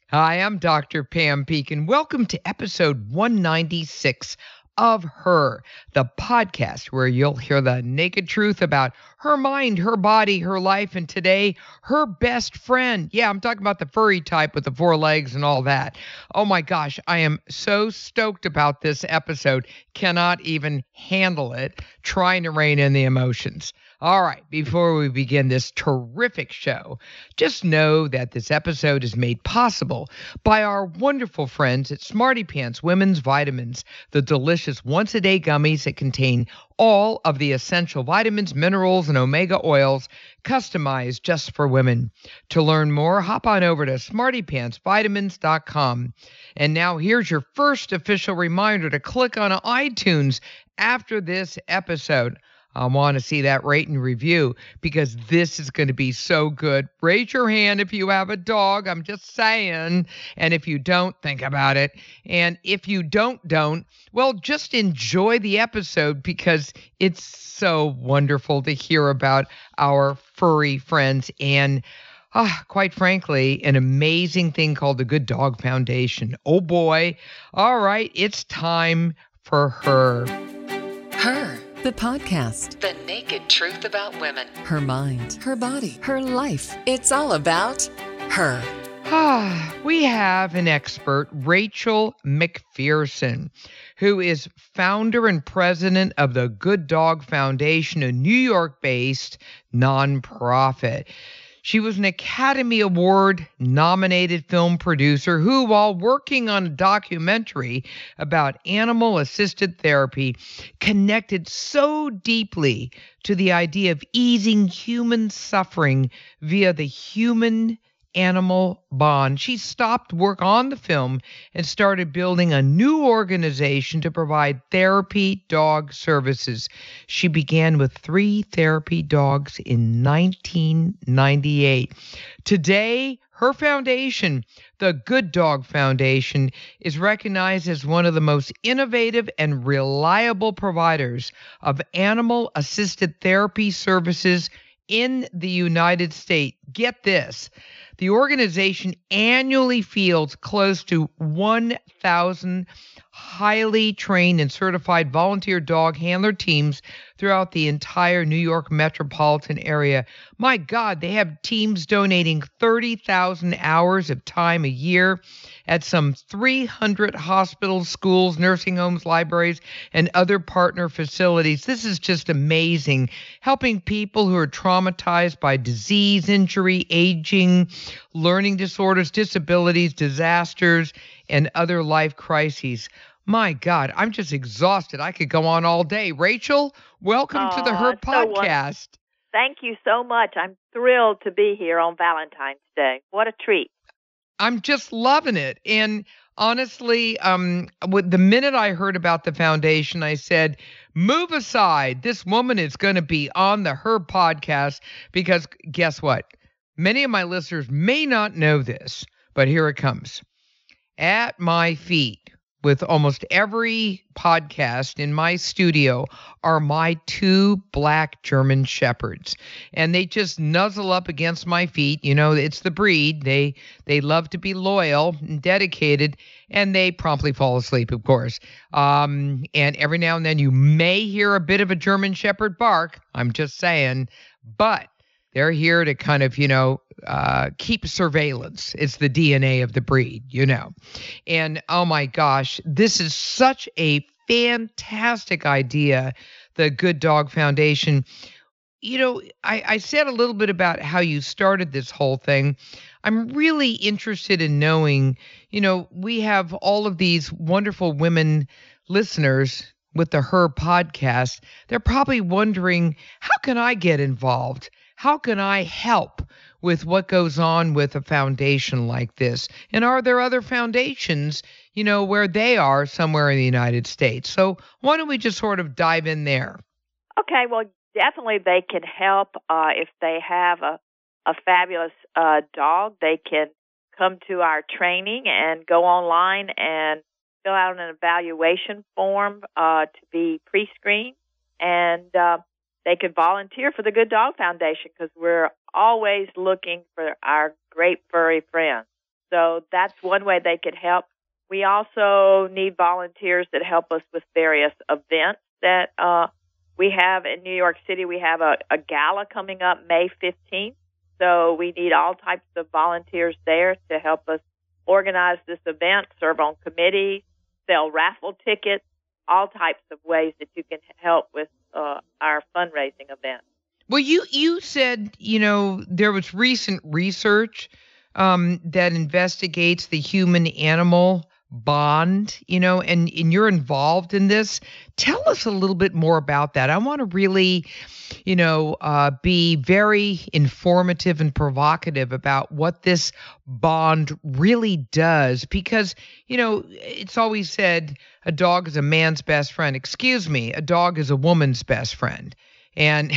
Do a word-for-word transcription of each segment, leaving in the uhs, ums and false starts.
Hi, I'm Doctor Pam Pekin. Welcome to episode one ninety-six of Her, the podcast where you'll hear the naked truth about her mind, her body, her life, and today, her best friend. Yeah, I'm talking about the furry type with the four legs and all that. Oh my gosh, I am so stoked about this episode. Cannot even handle it, trying to rein in the emotions. All right, before we begin this terrific show, just know that this episode is made possible by our wonderful friends at Smarty Pants Women's Vitamins, the delicious once-a-day gummies that contain all of the essential vitamins, minerals, and omega oils customized just for women. To learn more, hop on over to smarty pants vitamins dot com. And now here's your first official reminder to click on iTunes after this episode. I want to see that rate and review because this is going to be so good. Raise your hand if you have a dog. I'm just saying. And if you don't, think about it. And if you don't, don't, well, just enjoy the episode because it's so wonderful to hear about our furry friends and Ah, quite frankly, an amazing thing called the Good Dog Foundation. Oh boy. All right, it's time for Her. Her, the podcast. The naked truth about women. Her mind, her body, her life. It's all about her. Ah, we have an expert, Rachel McPherson, who is founder and president of the Good Dog Foundation, a New York-based nonprofit. She was an Academy Award nominated film producer who, while working on a documentary about animal-assisted therapy, connected so deeply to the idea of easing human suffering via the human animal bond. She stopped work on the film and started building a new organization to provide therapy dog services. She began with three therapy dogs in nineteen ninety-eight. Today, her foundation, the Good Dog Foundation, is recognized as one of the most innovative and reliable providers of animal-assisted therapy services in the United States. Get this. The organization annually fields close to one thousand highly trained and certified volunteer dog handler teams throughout the entire New York metropolitan area. My God, they have teams donating thirty thousand hours of time a year at some three hundred hospitals, schools, nursing homes, libraries, and other partner facilities. This is just amazing, helping people who are traumatized by disease, injury, aging, learning disorders, disabilities, disasters, and other life crises. My God, I'm just exhausted. I could go on all day. Rachel, welcome oh, to the Her podcast. So Thank you so much. I'm thrilled to be here on Valentine's Day. What a treat. I'm just loving it. And honestly, um, with the minute I heard about the foundation, I said, move aside. This woman is going to be on the Her podcast because guess what? Many of my listeners may not know this, but here it comes. At my feet, with almost every podcast in my studio, are my two black German shepherds. And they just nuzzle up against my feet. You know, it's the breed. They they love to be loyal and dedicated, and they promptly fall asleep, of course. Um, and every now and then you may hear a bit of a German shepherd bark. I'm just saying. But they're here to kind of, you know, uh, keep surveillance. It's the D N A of the breed, you know. And oh my gosh, this is such a fantastic idea, the Good Dog Foundation. You know, I, I said a little bit about how you started this whole thing. I'm really interested in knowing, you know, we have all of these wonderful women listeners with the Her podcast. They're probably wondering, how can I get involved? How can I help with what goes on with a foundation like this? And are there other foundations, you know, where they are somewhere in the United States? So why don't we just sort of dive in there? Okay, well, definitely they can help uh, if they have a, a fabulous uh, dog. They can come to our training and go online and fill out an evaluation form uh, to be pre-screened. And uh, they could volunteer for the Good Dog Foundation because we're always looking for our great furry friends. So that's one way they could help. We also need volunteers that help us with various events that uh, we have in New York City. We have a, a gala coming up May fifteenth. So we need all types of volunteers there to help us organize this event, serve on committees, sell raffle tickets, all types of ways that you can help with uh, our fundraising event. Well, you, you said, you know, there was recent research um, that investigates the human-animal bond, you know, and, and you're involved in this. Tell us a little bit more about that. I want to really, you know, uh, be very informative and provocative about what this bond really does, because, you know, it's always said a dog is a man's best friend. Excuse me, a dog is a woman's best friend. And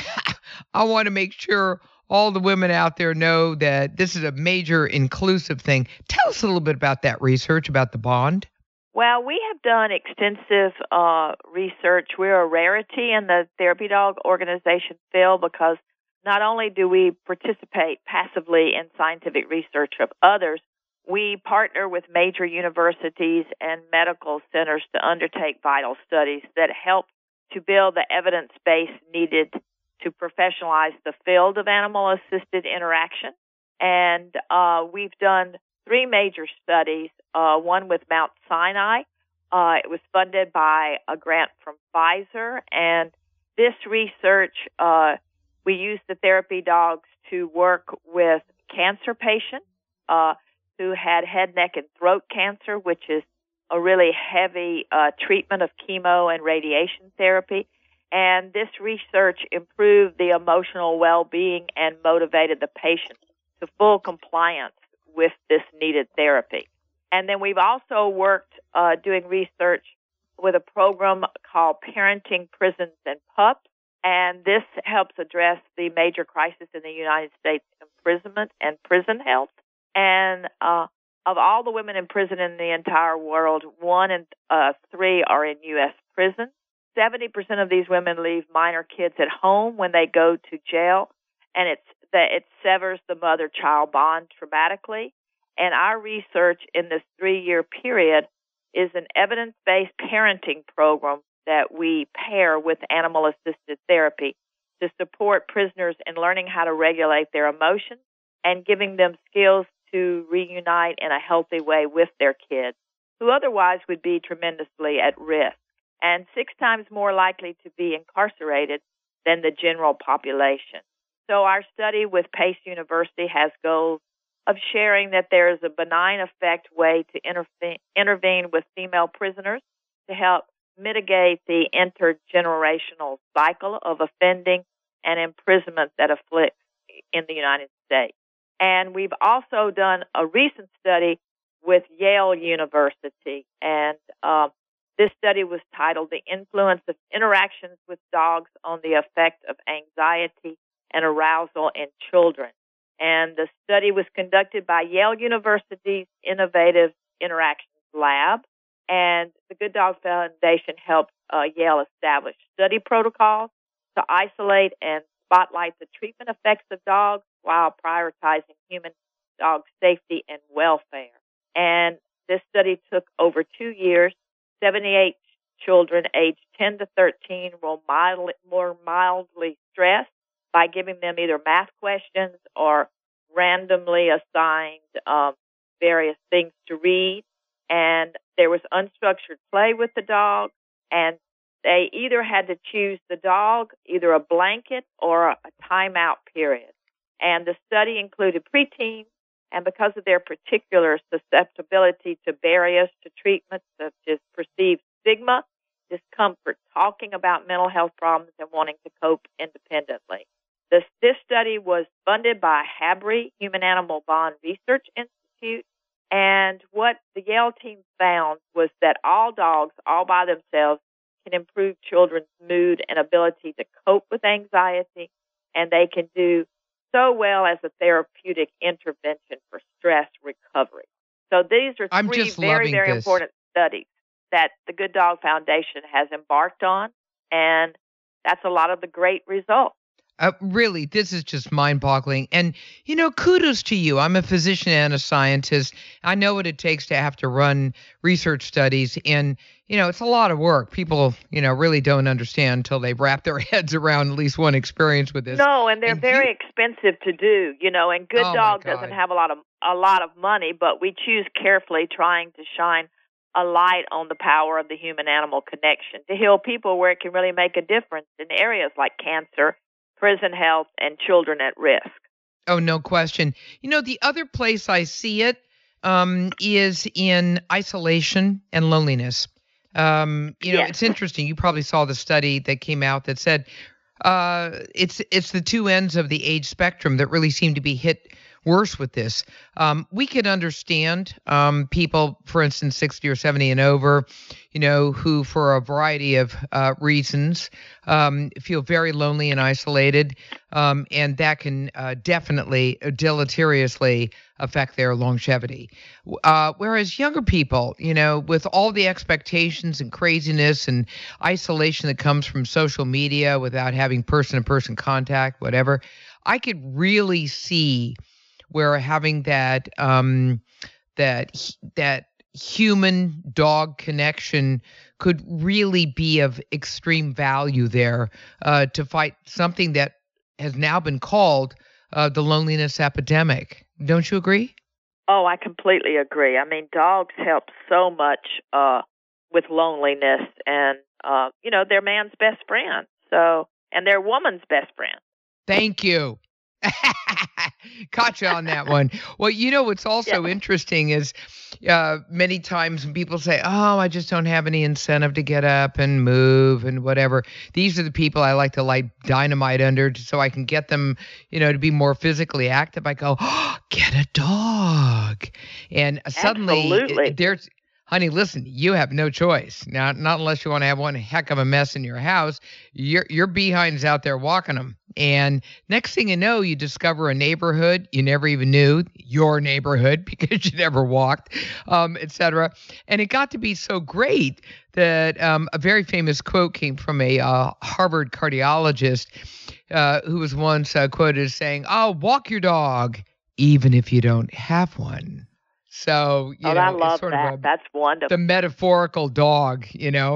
I want to make sure all the women out there know that this is a major inclusive thing. Tell us a little bit about that research, about the bond. Well, we have done extensive uh, research. We're a rarity in the therapy dog organization field because not only do we participate passively in scientific research of others, we partner with major universities and medical centers to undertake vital studies that help to build the evidence base needed to professionalize the field of animal-assisted interaction. And uh, we've done three major studies, uh, one with Mount Sinai. Uh, it was funded by a grant from Pfizer. And this research, uh, we used the therapy dogs to work with cancer patients uh, who had head, neck, and throat cancer, which is a really heavy uh, treatment of chemo and radiation therapy. And this research improved the emotional well-being and motivated the patient to full compliance with this needed therapy. And then we've also worked uh, doing research with a program called Parenting Prisons and Pups. And this helps address the major crisis in the United States, imprisonment and prison health. And uh, of all the women in prison in the entire world, one in uh, three are in U S prisons. seventy percent of these women leave minor kids at home when they go to jail, and it's that it severs the mother-child bond traumatically. And our research in this three-year period is an evidence-based parenting program that we pair with animal-assisted therapy to support prisoners in learning how to regulate their emotions and giving them skills to reunite in a healthy way with their kids, who otherwise would be tremendously at risk and six times more likely to be incarcerated than the general population. So our study with Pace University has goals of sharing that there is a benign effect way to interve- intervene with female prisoners to help mitigate the intergenerational cycle of offending and imprisonment that afflicts in the United States. And we've also done a recent study with Yale University, and uh, this study was titled The Influence of Interactions with Dogs on the Effect of Anxiety and Arousal in Children. And the study was conducted by Yale University's Innovative Interactions Lab, and the Good Dog Foundation helped uh, Yale establish study protocols to isolate and spotlight the treatment effects of dogs while prioritizing human-dog safety and welfare. And this study took over two years. seventy-eight children aged ten to thirteen were mildly, more mildly stressed by giving them either math questions or randomly assigned um, various things to read. And there was unstructured play with the dog, and they either had to choose the dog, either a blanket or a timeout period. And the study included preteens, and because of their particular susceptibility to barriers to treatment, such as perceived stigma, discomfort, talking about mental health problems, and wanting to cope independently. This, this study was funded by HABRI, Human Animal Bond Research Institute, and what the Yale team found was that all dogs, all by themselves, can improve children's mood and ability to cope with anxiety, and they can do so well as a therapeutic intervention for stress recovery. So these are I'm three just very, loving very this. important studies that the Good Dog Foundation has embarked on, and that's a lot of the great results. Uh, really, this is just mind-boggling. And, you know, kudos to you. I'm a physician and a scientist. I know what it takes to have to run research studies. And, you know, it's a lot of work. People, you know, really don't understand until they wrap their heads around at least one experience with this. No, and they're And very you, expensive to do, you know, and Good oh, my Dog God. doesn't have a lot of a lot of money, but we choose carefully, trying to shine a light on the power of the human-animal connection to heal people where it can really make a difference in areas like cancer, prison health, and children at risk. Oh, no question. You know, the other place I see it um, is in isolation and loneliness. Um, you know, Yes. it's interesting. You probably saw the study that came out that said uh, it's it's the two ends of the age spectrum that really seem to be hit worse with this. Um, we could understand um, people, for instance, sixty or seventy and over, you know, who for a variety of uh, reasons um, feel very lonely and isolated, um, and that can uh, definitely uh, deleteriously affect their longevity. Uh, whereas younger people, you know, with all the expectations and craziness and isolation that comes from social media without having person-to-person contact, whatever, I could really see where having that um, that that human dog connection could really be of extreme value there uh, to fight something that has now been called uh, the loneliness epidemic. Don't you agree? Oh, I completely agree. I mean, dogs help so much uh, with loneliness, and uh, you know, they're man's best friend. So, and they're woman's best friend. Thank you. Caught you on that one. Well, you know what's also Yeah. interesting is uh, many times when people say, "Oh, I just don't have any incentive to get up and move and whatever." These are the people I like to light dynamite under, so I can get them, you know, to be more physically active. I go, oh, "Get a dog," and suddenly Absolutely. it- there's. Honey, listen, you have no choice. Now, not unless you want to have one heck of a mess in your house. Your your behind's out there walking them. And next thing you know, you discover a neighborhood you never even knew, your neighborhood, because you never walked, um, et cetera. And it got to be so great that um, a very famous quote came from a uh, Harvard cardiologist uh, who was once uh, quoted as saying, "Oh, walk your dog, even if you don't have one." So, you Oh, know, I it's love sort that. of a That's wonderful. the metaphorical dog, you know.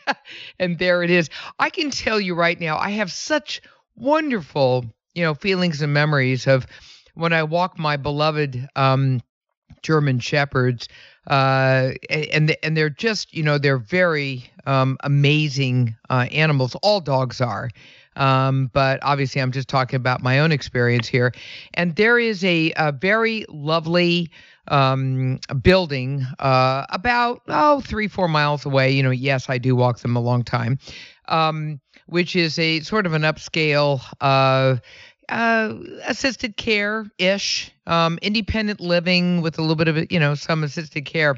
And there it is. I can tell you right now, I have such wonderful, you know, feelings and memories of when I walk my beloved um, German shepherds, uh, and and they're just, you know, they're very um, amazing uh, animals. All dogs are. Um, but obviously, I'm just talking about my own experience here. And there is a, a very lovely um, building uh, about, oh, three, four miles away. You know, yes, I do walk them a long time, um, which is a sort of an upscale uh, uh, assisted care-ish, um, independent living with a little bit of, you know, some assisted care.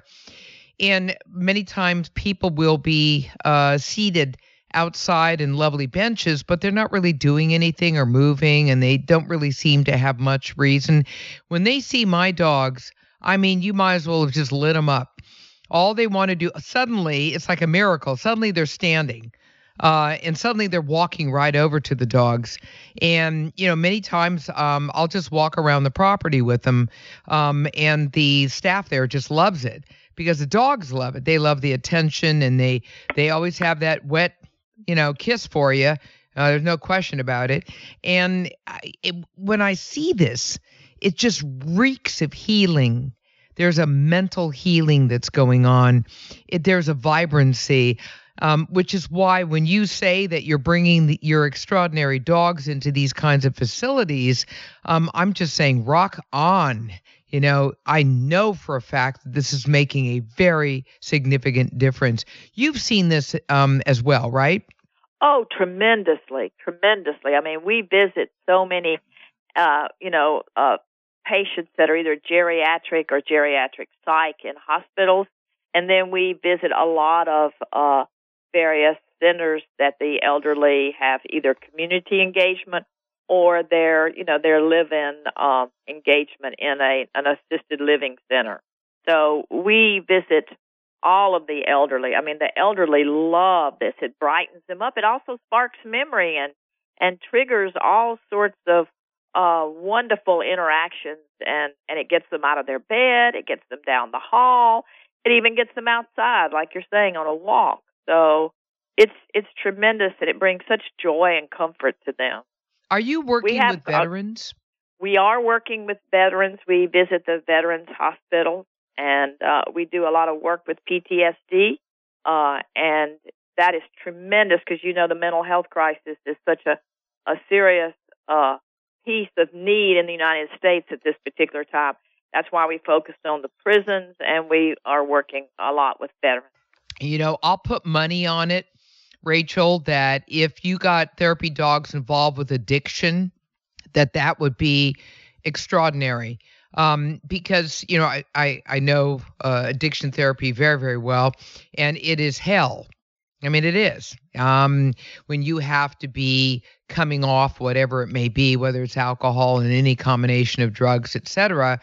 And many times people will be uh, seated outside in lovely benches, but they're not really doing anything or moving, and they don't really seem to have much reason. When they see my dogs, I mean, you might as well have just lit them up. All they want to do, suddenly, it's like a miracle. Suddenly they're standing. Uh, and suddenly they're walking right over to the dogs. And, you know, many times um, I'll just walk around the property with them. Um, and the staff there just loves it because the dogs love it. They love the attention, and they, they always have that wet, you know, kiss for you. Uh, there's no question about it. And I, it, when I see this, it just reeks of healing. There's a mental healing that's going on. It, there's a vibrancy. Um, which is why when you say that you're bringing the, your extraordinary dogs into these kinds of facilities, um, I'm just saying rock on. You know, I know for a fact that this is making a very significant difference. You've seen this um, as well, right? Oh, tremendously, tremendously. I mean, we visit so many, uh, you know, uh, patients that are either geriatric or geriatric psych in hospitals, and then we visit a lot of uh, various centers that the elderly have either community engagement or their, you know, their live-in um, engagement in a an assisted living center. So we visit all of the elderly. I mean, the elderly love this. It brightens them up. It also sparks memory and and triggers all sorts of uh, wonderful interactions, and, and it gets them out of their bed, it gets them down the hall, it even gets them outside, like you're saying, on a walk. So it's it's tremendous, and it brings such joy and comfort to them. Are you working have, with veterans? Uh, we are working with veterans. We visit the veterans hospitals, and uh, we do a lot of work with P T S D, uh, and that is tremendous because, you know, the mental health crisis is such a, a serious uh, piece of need in the United States at this particular time. That's why we focused on the prisons, and we are working a lot with veterans. You know, I'll put money on it, Rachel, that if you got therapy dogs involved with addiction, that that would be extraordinary. Um, because, you know, I, I, I know uh, addiction therapy very, very well, and it is hell. I mean, it is. Um, when you have to be coming off whatever it may be, whether it's alcohol and any combination of drugs, et cetera,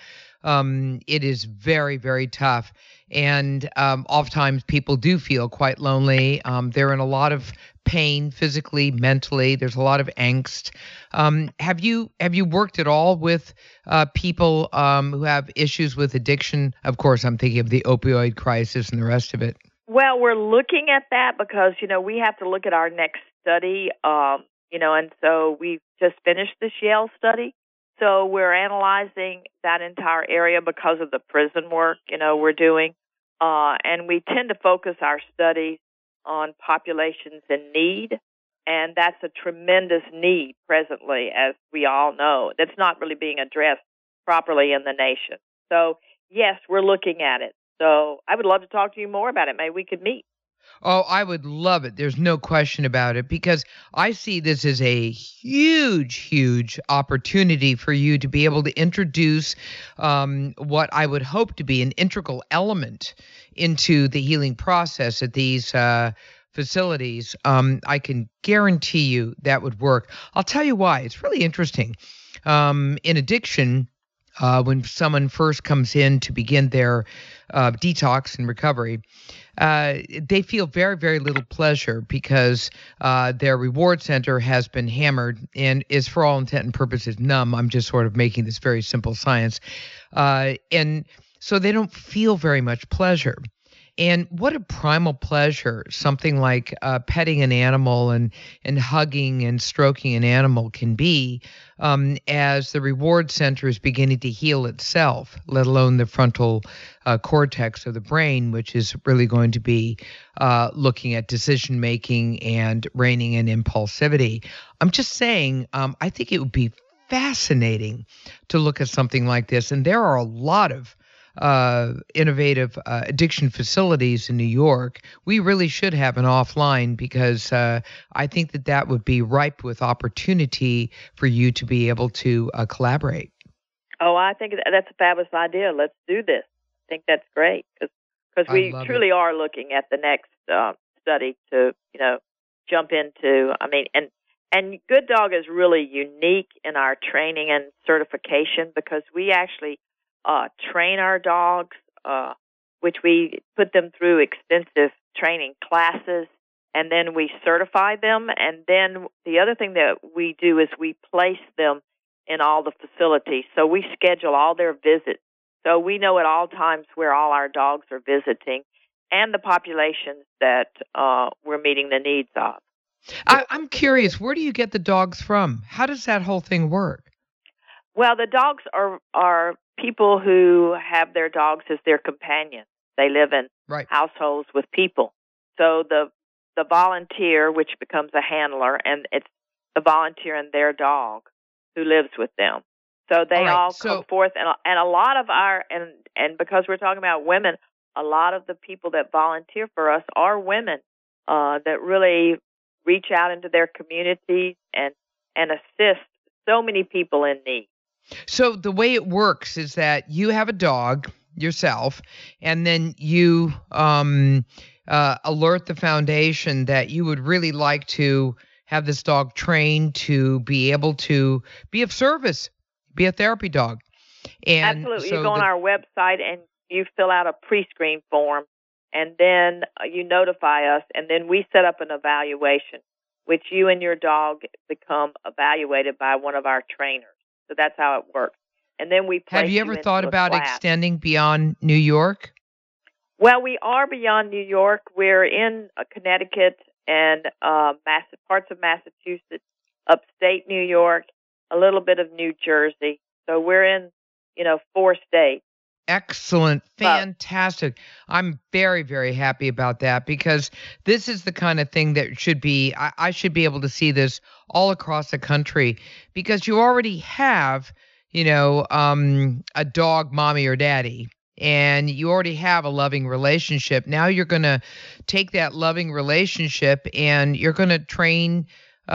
um, it is very, very tough. And um, oftentimes people do feel quite lonely. Um, they're in a lot of pain physically, mentally. There's a lot of angst. Um, have you have you worked at all with uh, people um, who have issues with addiction? Of course, I'm thinking of the opioid crisis and the rest of it. Well, we're looking at that because, you know, we have to look at our next study, um, you know, and so we've just finished this Yale study. So we're analyzing that entire area because of the prison work, you know, we're doing. Uh, and we tend to focus our studies on populations in need. And that's a tremendous need presently, as we all know. That's not really being addressed properly in the nation. So, yes, we're looking at it. So I would love to talk to you more about it. Maybe we could meet. Oh, I would love it. There's no question about it, because I see this as a huge, huge opportunity for you to be able to introduce um, what I would hope to be an integral element into the healing process at these uh, facilities. Um, I can guarantee you that would work. I'll tell you why. It's really interesting. Um, in addiction, Uh, when someone first comes in to begin their uh, detox and recovery, uh, they feel very, very little pleasure because uh, their reward center has been hammered and is, for all intent and purposes, numb. I'm just sort of making this very simple science. Uh, and so they don't feel very much pleasure. And what a primal pleasure something like uh, petting an animal and, and hugging and stroking an animal can be um, as the reward center is beginning to heal itself, let alone the frontal uh, cortex of the brain, which is really going to be uh, looking at decision-making and reining in impulsivity. I'm just saying, um, I think it would be fascinating to look at something like this. And there are a lot of uh, innovative uh, addiction facilities in New York. We really should have an offline, because uh, I think that that would be ripe with opportunity for you to be able to uh, collaborate. Oh, I think that's a fabulous idea. Let's do this. I think that's great, because we truly it. are looking at the next uh, study to, you know, jump into. I mean, and and Good Dog is really unique in our training and certification, because we actually Uh, train our dogs, uh, which we put them through extensive training classes, and then we certify them. And then the other thing that we do is we place them in all the facilities. So we schedule all their visits. So we know at all times where all our dogs are visiting and the populations that uh, we're meeting the needs of. I, I'm curious, where do you get the dogs from? How does that whole thing work? Well, the dogs are are people who have their dogs as their companions. They live in right. households with people. So the the volunteer, which becomes a handler, and it's the volunteer and their dog who lives with them. So they all, right. all come so, forth, and and a lot of our and and because we're talking about women, a lot of the people that volunteer for us are women uh, that really reach out into their communities and and assist so many people in need. So the way it works is that you have a dog yourself, and then you um, uh, alert the foundation that you would really like to have this dog trained to be able to be of service, be a therapy dog. And absolutely. So you go the, on our website and you fill out a pre-screen form, and then you notify us, and then we set up an evaluation which you and your dog become evaluated by one of our trainers. So that's how it works. And then we place Have you ever into thought a about class. extending beyond New York? Well, we are beyond New York. We're in uh, Connecticut and uh, Mass- parts of Massachusetts, upstate New York, a little bit of New Jersey. So we're in, you know, four states. Excellent. But- Fantastic. I'm very, very happy about that because this is the kind of thing that should be, I, I should be able to see this all across the country because you already have, you know, um, a dog mommy or daddy. And you already have a loving relationship. Now you're going to take that loving relationship and you're going to train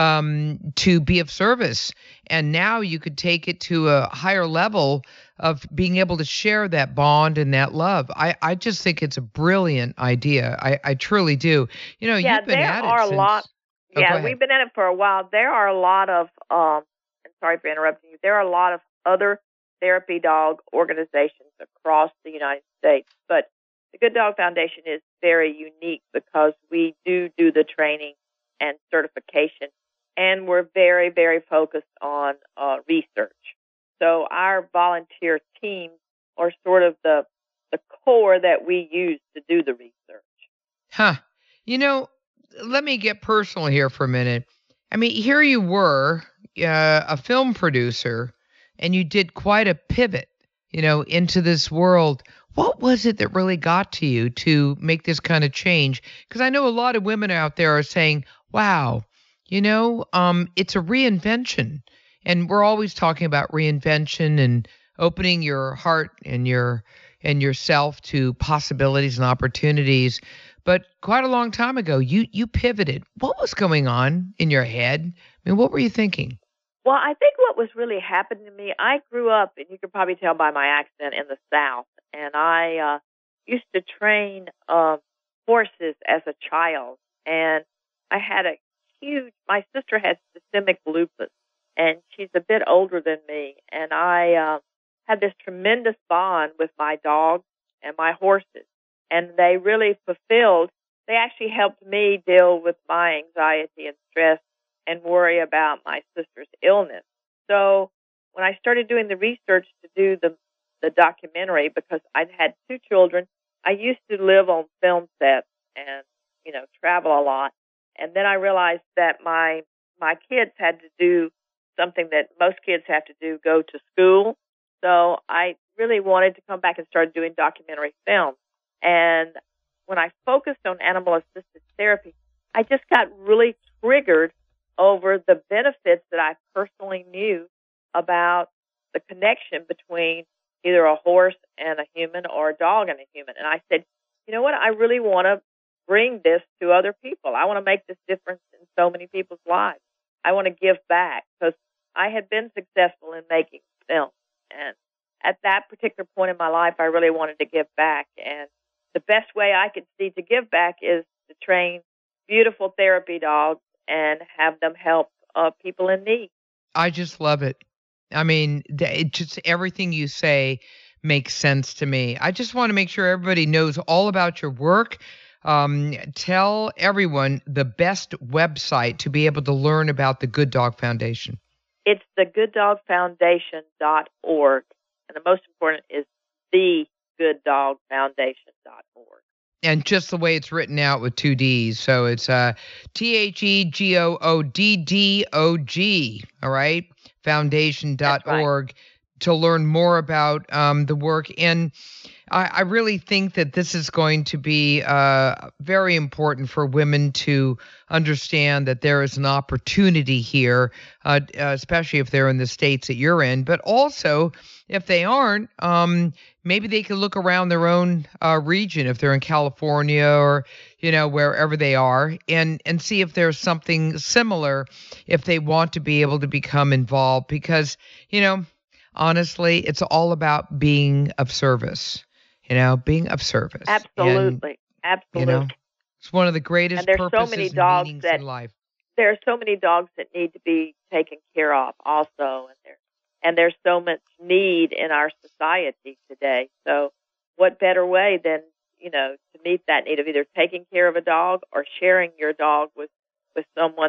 um, to be of service. And now you could take it to a higher level of being able to share that bond and that love. I, I just think it's a brilliant idea. I, I truly do. You know, yeah, you've been there at are it a since, lot. Oh, go Yeah, ahead. we've been at it for a while. There are a lot of, um, I'm sorry for interrupting you, there are a lot of other therapy dog organizations across the United States. But the Good Dog Foundation is very unique because we do do the training and certification, and we're very, very focused on uh, research. So our volunteer teams are sort of the the core that we use to do the research. Huh. You know, let me get personal here for a minute. I mean, here you were, uh, a film producer, and you did quite a pivot, you know, into this world. What was it that really got to you to make this kind of change? Because I know a lot of women out there are saying, wow, you know, um, it's a reinvention. And we're always talking about reinvention and opening your heart and your and yourself to possibilities and opportunities. But quite a long time ago, you you pivoted. What was going on in your head? I mean, what were you thinking? Well, I think what was really happening to me, I grew up, and you can probably tell by my accent, in the South. And I uh, used to train uh, horses as a child. And I had a huge, my sister had systemic lupus, and she's a bit older than me. And I uh, had this tremendous bond with my dogs and my horses. And they really fulfilled, they actually helped me deal with my anxiety and stress and worry about my sister's illness. So when I started doing the research to do the the documentary, because I'd had two children, I used to live on film sets and, you know, travel a lot. And then I realized that my my kids had to do something that most kids have to do, go to school. So I really wanted to come back and start doing documentary film. And when I focused on animal-assisted therapy, I just got really triggered over the benefits that I personally knew about the connection between either a horse and a human or a dog and a human. And I said, you know what, I really want to bring this to other people. I want to make this difference in so many people's lives. I want to give back because I had been successful in making film. And at that particular point in my life, I really wanted to give back. And the best way I could see to give back is to train beautiful therapy dogs and have them help uh, people in need. I just love it. I mean, th- it just everything you say makes sense to me. I just want to make sure everybody knows all about your work. Um, tell everyone the best website to be able to learn about the Good Dog Foundation. It's the good dog foundation dot org. And the most important is the good dog foundation dot org. And just the way it's written out with two D's. So it's uh, T H E G O O D D O G, all right? foundation dot org right. To learn more about um, the work. And I, I really think that this is going to be uh, very important for women to understand that there is an opportunity here, uh, especially if they're in the states that you're in. But also, if they aren't, um, maybe they can look around their own uh, region, if they're in California or, you know, wherever they are, and, and see if there's something similar if they want to be able to become involved. Because, you know, honestly, it's all about being of service, you know, being of service. Absolutely. And, Absolutely. You know, it's one of the greatest and there's purposes so many and dogs meanings that, in life. There are so many dogs that need to be taken care of also, and there and there's so much need in our society today. So what better way than, you know, to meet that need of either taking care of a dog or sharing your dog with, with someone that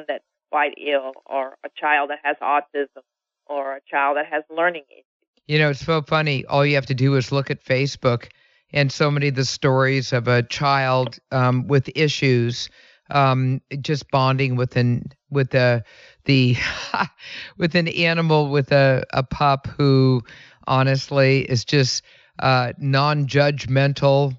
quite ill, or a child that has autism, or a child that has learning issues. You know, it's so funny. All you have to do is look at Facebook, and so many of the stories of a child um, with issues, um, just bonding with an with a the with an animal, with a, a pup who honestly is just uh, non-judgmental,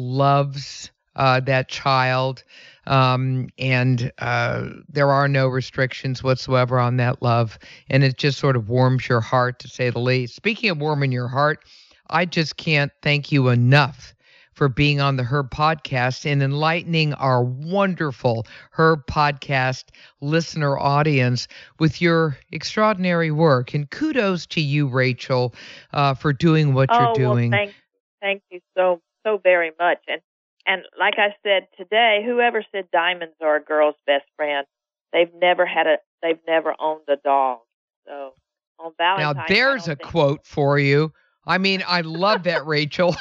loves uh, that child, um, and uh, there are no restrictions whatsoever on that love, and it just sort of warms your heart, to say the least. Speaking of warming your heart, I just can't thank you enough for being on the Her Podcast and enlightening our wonderful Her Podcast listener audience with your extraordinary work. And kudos to you, Rachel, uh, for doing what oh, you're doing. Well, thank, thank you so, so very much. And And like I said today, whoever said diamonds are a girl's best friend, they've never had a, they've never owned a dog. So on Valentine's, now there's a think... quote for you. I mean, I love that, Rachel.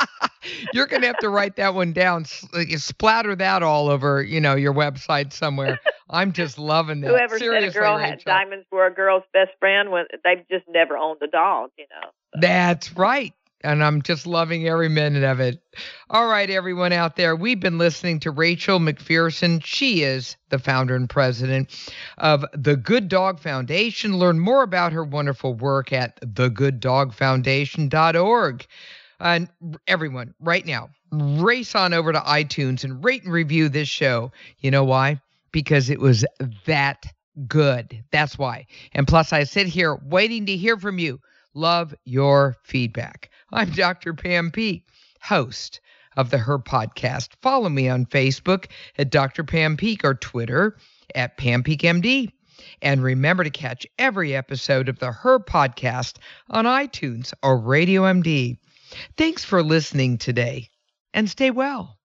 You're going to have to write that one down. Splatter that all over, you know, your website somewhere. I'm just loving that. Whoever Seriously, said a girl Rachel. had diamonds were a girl's best friend, when they've just never owned a dog, you know. So. That's right. And I'm just loving every minute of it. All right, everyone out there, we've been listening to Rachel McPherson. She is the founder and president of the Good Dog Foundation. Learn more about her wonderful work at the good dog foundation dot org. And everyone, right now, race on over to iTunes and rate and review this show. You know why? Because it was that good. That's why. And plus, I sit here waiting to hear from you. Love your feedback. I'm Doctor Pam Peeke, host of the Her Podcast. Follow me on Facebook at Doctor Pam Peeke or Twitter at Pam Peeke M D. And remember to catch every episode of the Her Podcast on iTunes or Radio M D. Thanks for listening today, and stay well.